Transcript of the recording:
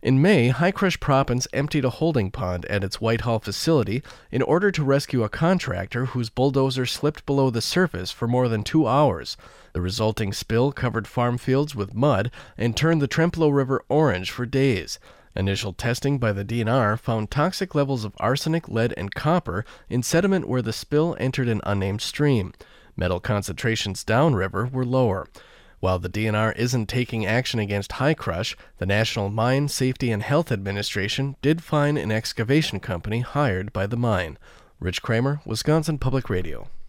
In May, Hi-Crush Proppants emptied a holding pond at its Whitehall facility in order to rescue a contractor whose bulldozer slipped below the surface for more than 2 hours. The resulting spill covered farm fields with mud and turned the Trempealeau River orange for days. Initial testing by the DNR found toxic levels of arsenic, lead, and copper in sediment where the spill entered an unnamed stream. Metal concentrations downriver were lower. While the DNR isn't taking action against Hi-Crush, the National Mine Safety and Health Administration did fine an excavation company hired by the mine. Rich Kramer, Wisconsin Public Radio.